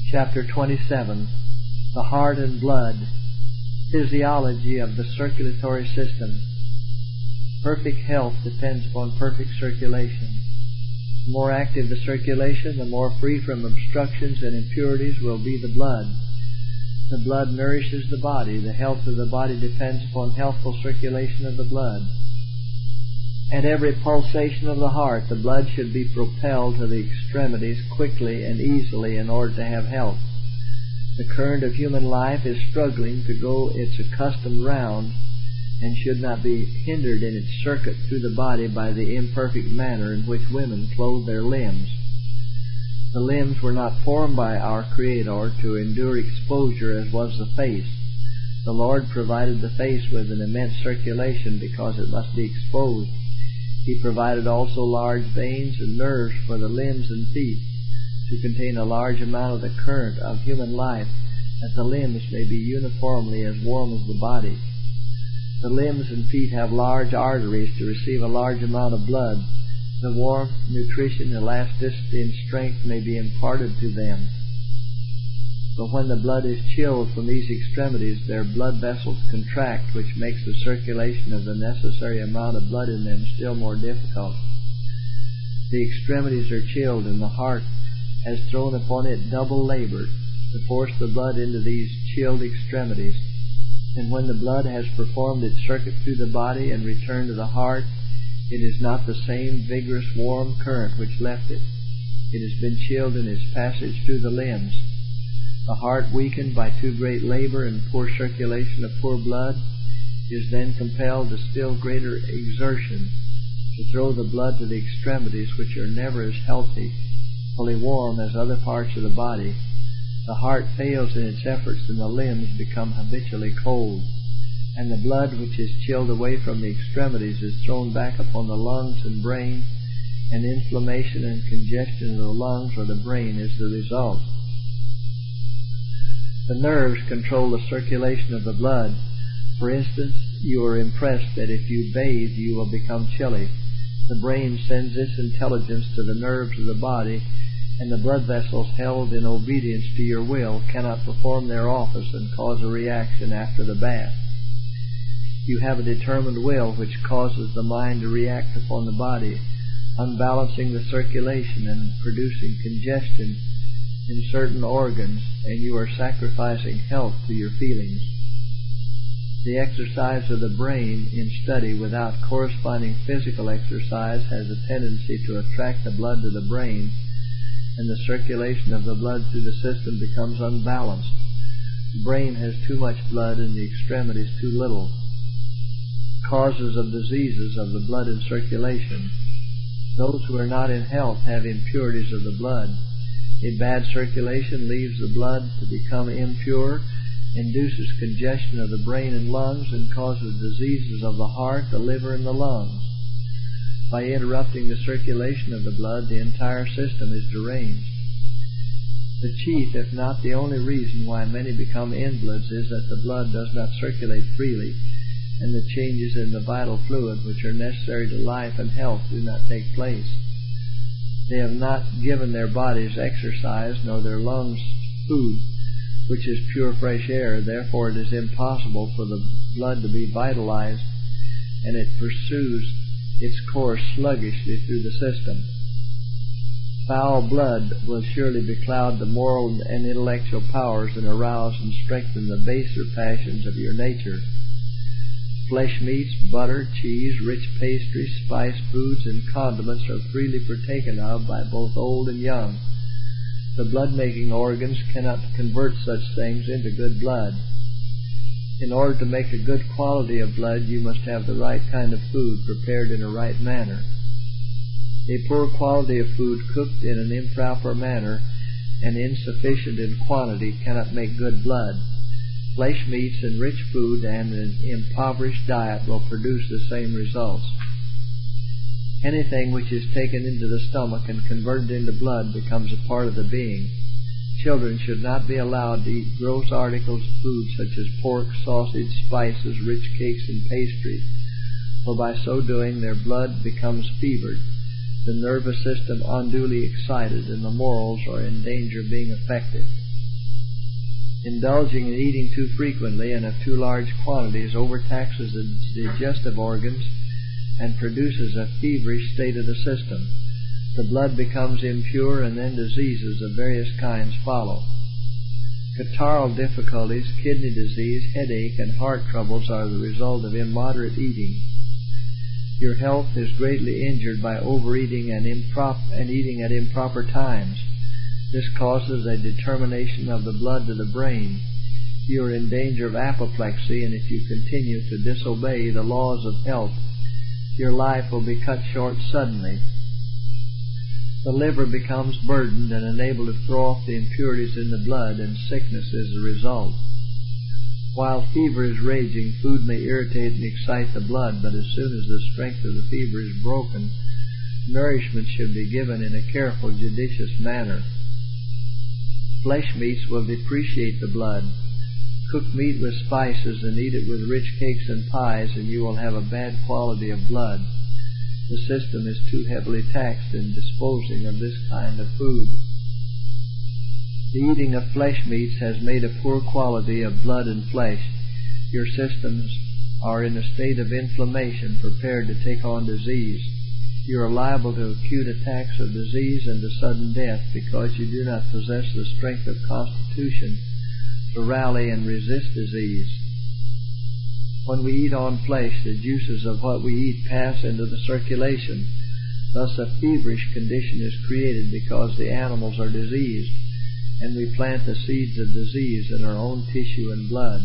Chapter 27, The Heart and Blood, Physiology of the Circulatory System. Perfect health depends upon perfect circulation. The more active the circulation, the more free from obstructions and impurities will be the blood. The blood nourishes the body. The health of the body depends upon healthful circulation of the blood. At every pulsation of the heart, the blood should be propelled to the extremities quickly and easily in order to have health. The current of human life is struggling to go its accustomed round and should not be hindered in its circuit through the body by the imperfect manner in which women clothe their limbs. The limbs were not formed by our Creator to endure exposure as was the face. The Lord provided the face with an immense circulation because it must be exposed. He provided also large veins and nerves for the limbs and feet to contain a large amount of the current of human life, that the limbs may be uniformly as warm as the body. The limbs and feet have large arteries to receive a large amount of blood. The warmth, nutrition, elasticity, and strength may be imparted to them. But when the blood is chilled from these extremities, their blood vessels contract, which makes the circulation of the necessary amount of blood in them still more difficult. The extremities are chilled, and the heart has thrown upon it double labor to force the blood into these chilled extremities. And when the blood has performed its circuit through the body and returned to the heart, it is not the same vigorous, warm current which left it. It has been chilled in its passage through the limbs. The heart, weakened by too great labor and poor circulation of poor blood, is then compelled to still greater exertion to throw the blood to the extremities, which are never as healthy, fully warm as other parts of the body. The heart fails in its efforts, and the limbs become habitually cold. And the blood which is chilled away from the extremities is thrown back upon the lungs and brain, and inflammation and congestion of the lungs or the brain is the result. The nerves control the circulation of the blood. For instance, you are impressed that if you bathe, you will become chilly. The brain sends this intelligence to the nerves of the body, and the blood vessels held in obedience to your will cannot perform their office and cause a reaction after the bath. You have a determined will which causes the mind to react upon the body, unbalancing the circulation and producing congestion in certain organs, and you are sacrificing health to your feelings. The exercise of the brain in study without corresponding physical exercise has a tendency to attract the blood to the brain, and the circulation of the blood through the system becomes unbalanced. The brain has too much blood and the extremities too little. Causes of diseases of the blood in circulation. Those who are not in health have impurities of the blood. A bad circulation leaves the blood to become impure, induces congestion of the brain and lungs, and causes diseases of the heart, the liver, and the lungs. By interrupting the circulation of the blood, the entire system is deranged. The chief, if not the only reason why many become invalids is that the blood does not circulate freely, and the changes in the vital fluid which are necessary to life and health do not take place. They have not given their bodies exercise, nor their lungs food, which is pure fresh air. Therefore it is impossible for the blood to be vitalized, and it pursues its course sluggishly through the system. Foul blood will surely becloud the moral and intellectual powers and arouse and strengthen the baser passions of your nature. Flesh meats, butter, cheese, rich pastries, spiced foods, and condiments are freely partaken of by both old and young. The blood-making organs cannot convert such things into good blood. In order to make a good quality of blood, you must have the right kind of food prepared in a right manner. A poor quality of food cooked in an improper manner and insufficient in quantity cannot make good blood. Flesh meats and rich food and an impoverished diet will produce the same results. Anything which is taken into the stomach and converted into blood becomes a part of the being. Children should not be allowed to eat gross articles of food such as pork, sausage, spices, rich cakes, and pastry, for by so doing their blood becomes fevered, the nervous system unduly excited, and the morals are in danger of being affected. Indulging in eating too frequently and of too large quantities overtaxes the digestive organs and produces a feverish state of the system. The blood becomes impure, and then diseases of various kinds follow. Catarrhal difficulties, kidney disease, headache, and heart troubles are the result of immoderate eating. Your health is greatly injured by overeating and eating at improper times. This causes a determination of the blood to the brain. You are in danger of apoplexy, and if you continue to disobey the laws of health, your life will be cut short suddenly. The liver becomes burdened and unable to throw off the impurities in the blood, and sickness is the result. While fever is raging, food may irritate and excite the blood, but as soon as the strength of the fever is broken, nourishment should be given in a careful, judicious manner. Flesh meats will depreciate the blood. Cook meat with spices and eat it with rich cakes and pies, and you will have a bad quality of blood. The system is too heavily taxed in disposing of this kind of food. The eating of flesh meats has made a poor quality of blood and flesh. Your systems are in a state of inflammation, prepared to take on disease. You are liable to acute attacks of disease and to sudden death because you do not possess the strength of constitution to rally and resist disease. When we eat on flesh, the juices of what we eat pass into the circulation. Thus a feverish condition is created because the animals are diseased, and we plant the seeds of disease in our own tissue and blood.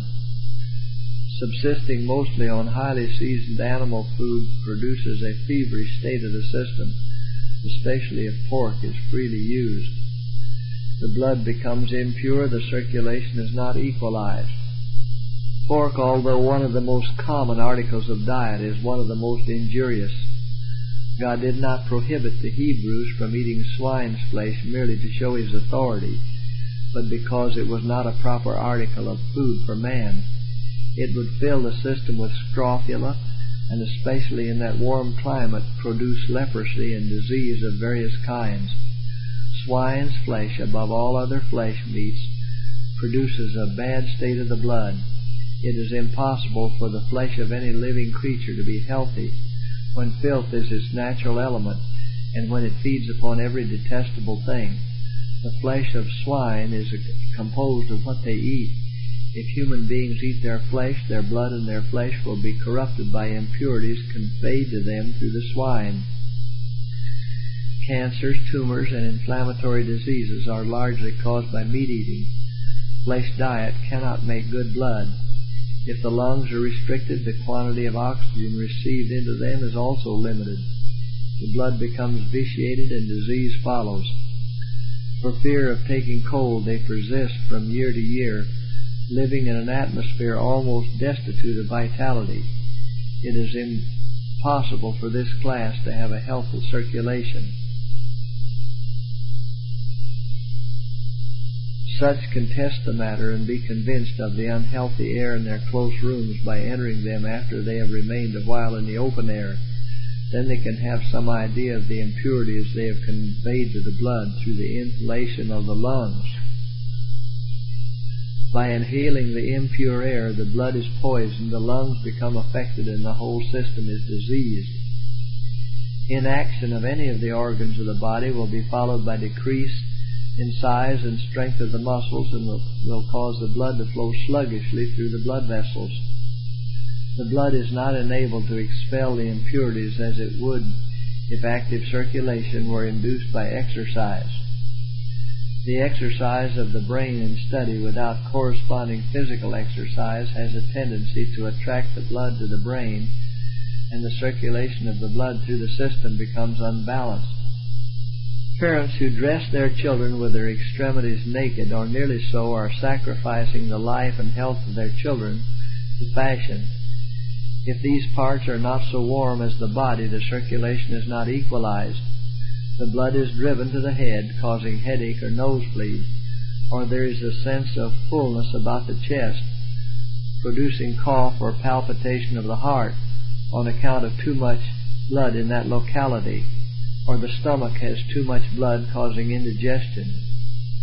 Subsisting mostly on highly seasoned animal food produces a feverish state of the system, especially if pork is freely used. The blood becomes impure, the circulation is not equalized. Pork, although one of the most common articles of diet, is one of the most injurious. God did not prohibit the Hebrews from eating swine's flesh merely to show His authority, but because it was not a proper article of food for man. It would fill the system with scrofula, and especially in that warm climate produce leprosy and disease of various kinds. Swine's flesh, above all other flesh meats, produces a bad state of the blood. It is impossible for the flesh of any living creature to be healthy when filth is its natural element, and when it feeds upon every detestable thing. The flesh of swine is composed of what they eat. If human beings eat their flesh, their blood and their flesh will be corrupted by impurities conveyed to them through the swine. Cancers, tumors, and inflammatory diseases are largely caused by meat eating. Flesh diet cannot make good blood. If the lungs are restricted, the quantity of oxygen received into them is also limited. The blood becomes vitiated and disease follows. For fear of taking cold, they persist from year to year, living in an atmosphere almost destitute of vitality. It is impossible for this class to have a healthy circulation. Such can test the matter and be convinced of the unhealthy air in their close rooms by entering them after they have remained a while in the open air. Then they can have some idea of the impurities they have conveyed to the blood through the inhalation of the lungs. By inhaling the impure air, the blood is poisoned, the lungs become affected, and the whole system is diseased. Inaction of any of the organs of the body will be followed by decrease in size and strength of the muscles, and will cause the blood to flow sluggishly through the blood vessels. The blood is not enabled to expel the impurities as it would if active circulation were induced by exercise. The exercise of the brain in study without corresponding physical exercise has a tendency to attract the blood to the brain, and the circulation of the blood through the system becomes unbalanced. Parents who dress their children with their extremities naked, or nearly so, are sacrificing the life and health of their children to fashion. If these parts are not so warm as the body, the circulation is not equalized. The blood is driven to the head, causing headache or nosebleed, or there is a sense of fullness about the chest, producing cough or palpitation of the heart on account of too much blood in that locality, or the stomach has too much blood causing indigestion.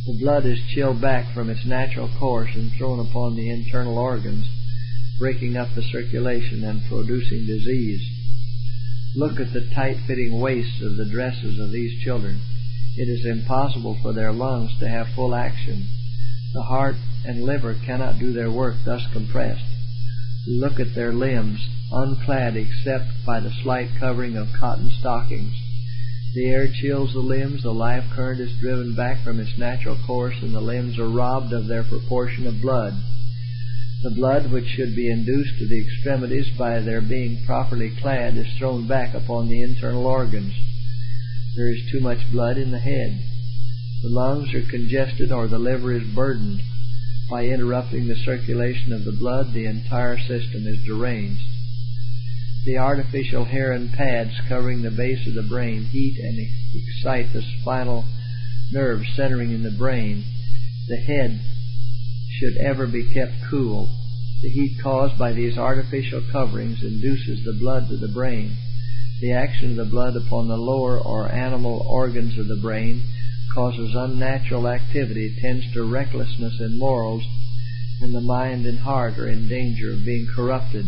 The blood is chilled back from its natural course and thrown upon the internal organs, breaking up the circulation and producing disease. Look at the tight-fitting waists of the dresses of these children. It is impossible for their lungs to have full action. The heart and liver cannot do their work thus compressed. Look at their limbs, unclad except by the slight covering of cotton stockings. The air chills the limbs, the life current is driven back from its natural course, and the limbs are robbed of their proportion of blood. The blood which should be induced to the extremities by their being properly clad is thrown back upon the internal organs. There is too much blood in the head. The lungs are congested or the liver is burdened. By interrupting the circulation of the blood, the entire system is deranged. The artificial hair and pads covering the base of the brain heat and excite the spinal nerves centering in the brain. The head should ever be kept cool. The heat caused by these artificial coverings induces the blood to the brain. The action of the blood upon the lower or animal organs of the brain causes unnatural activity, tends to recklessness in morals, and the mind and heart are in danger of being corrupted.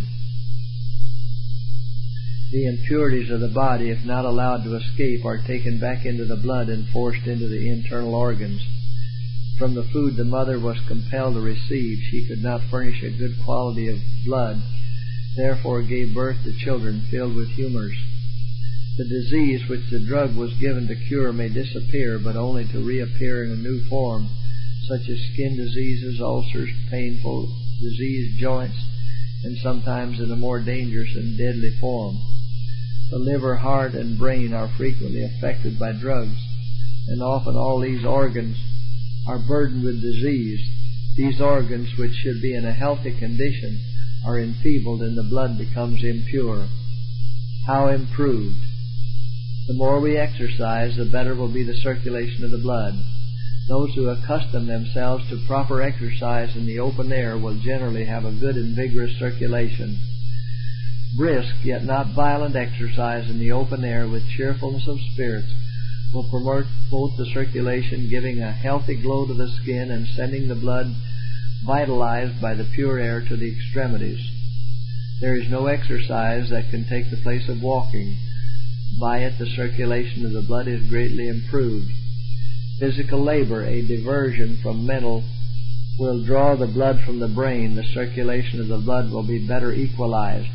The impurities of the body, if not allowed to escape, are taken back into the blood and forced into the internal organs. From the food the mother was compelled to receive, she could not furnish a good quality of blood, therefore gave birth to children filled with humors. The disease which the drug was given to cure may disappear, but only to reappear in a new form, such as skin diseases, ulcers, painful, diseased joints, and sometimes in a more dangerous and deadly form. The liver, heart, and brain are frequently affected by drugs, and often all these organs are burdened with disease. These organs, which should be in a healthy condition, are enfeebled and the blood becomes impure. How improved? The more we exercise, the better will be the circulation of the blood. Those who accustom themselves to proper exercise in the open air will generally have a good and vigorous circulation. Brisk, yet not violent exercise in the open air with cheerfulness of spirits will promote both the circulation, giving a healthy glow to the skin and sending the blood vitalized by the pure air to the extremities. There is no exercise that can take the place of walking. By it, the circulation of the blood is greatly improved. Physical labor, a diversion from mental, will draw the blood from the brain. The circulation of the blood will be better equalized.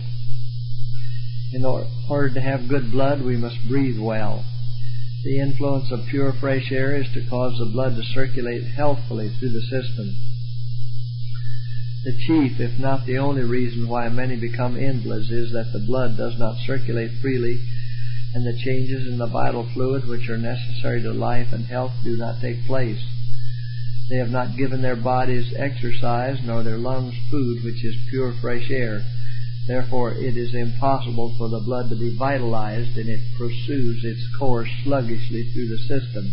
In order to have good blood, we must breathe well. The influence of pure fresh air is to cause the blood to circulate healthfully through the system. The chief, if not the only reason why many become invalids is that the blood does not circulate freely, and the changes in the vital fluid which are necessary to life and health do not take place. They have not given their bodies exercise, nor their lungs food, which is pure fresh air. Therefore it is impossible for the blood to be vitalized, and it pursues its course sluggishly through the system.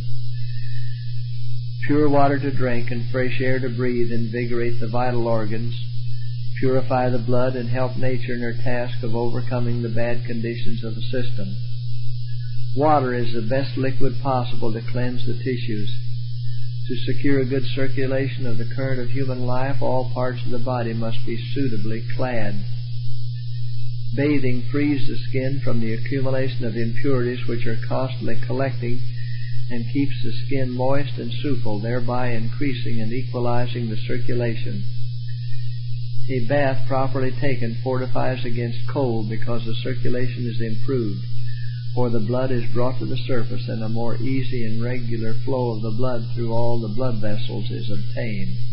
Pure water to drink and fresh air to breathe invigorate the vital organs, purify the blood, and help nature in her task of overcoming the bad conditions of the system. Water is the best liquid possible to cleanse the tissues. To secure a good circulation of the current of human life, all parts of the body must be suitably clad. Bathing frees the skin from the accumulation of impurities which are constantly collecting, and keeps the skin moist and supple, thereby increasing and equalizing the circulation. A bath properly taken fortifies against cold because the circulation is improved, for the blood is brought to the surface and a more easy and regular flow of the blood through all the blood vessels is obtained.